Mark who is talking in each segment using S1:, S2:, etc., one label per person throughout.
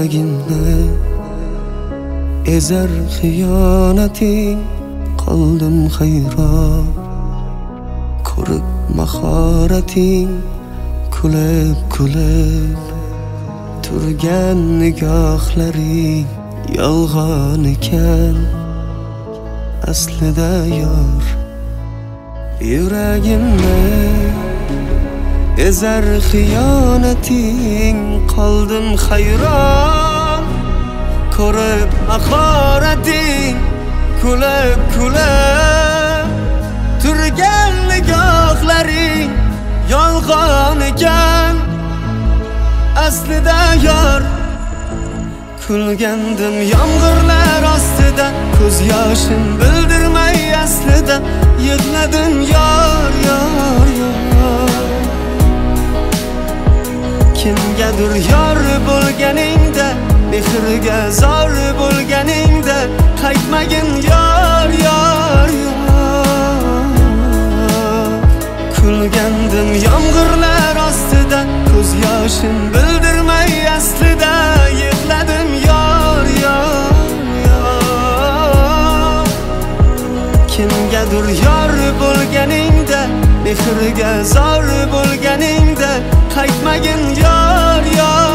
S1: yuragimni ezar xiyonating, qoldim hayron ko'rib mahorating, kulib turgan nigohlaring yolg'on ekan aslida yor. Yuragimni ezar xiyonating, qoldim hayron ko'rib mahorating, kulib turgan nigohlaring yolg'on ekan aslida yor. Kulgandim yomg'irlar ostida, ko'z yoshim bildirmay aslida yig'ladim yor. Kimgadir yor bo'lganingda, mehrga zor bo'lganingda qaytmagin yor. Kulgandim yomg'irlar ostida, ko'z yoshim bildirmay aslida yig'ladim yor. Kimgadir yor bo'lganingda, mehrga zor bo'lganingda qaytmagin yor.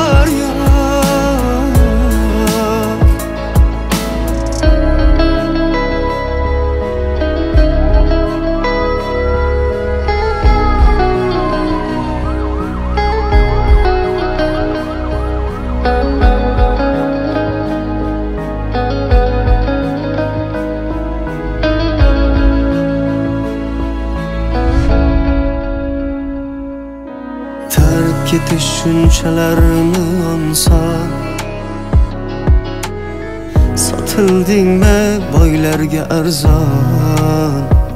S1: Ketish shunchalarni onson, sotildingmi boylarga arzon.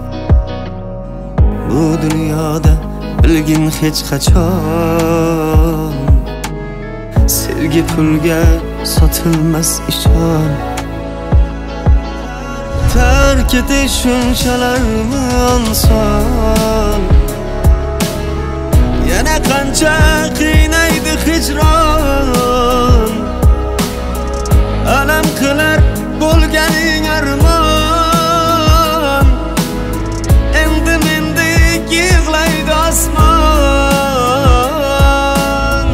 S1: Bu dunyoda bilgin hech qachon, sevgi pulga sotilmas ishon. Tark etish shunchalarni onson, yana qancha qiynaydi hijron. Alam qilar bo'lganing armon, endi mendek yig'laydi osmon.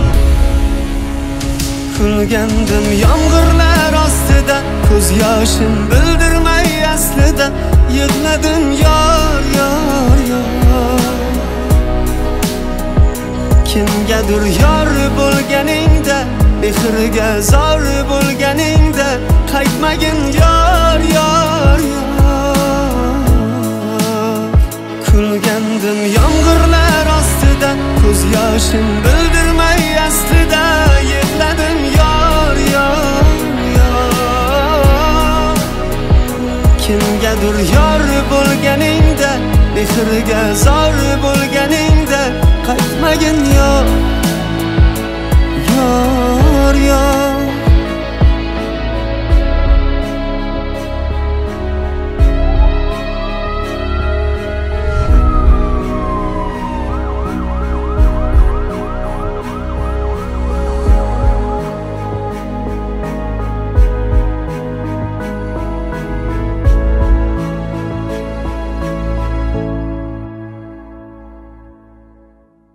S1: Kulgandim yomg'irlar ostida, ko'z yoshim bildirmay aslida yig'ladim yor. Kimgadir yor bo'lganingda, mehrga zor bo'lganingda qaytmagin yor. Kulgandim yomg'irlar ostida, ko'z yoshim bildirmay aslida yig'ladim yor. Kimgadir yor bo'lganingda, mehrga zor bo'lganingda qaytmagin yor.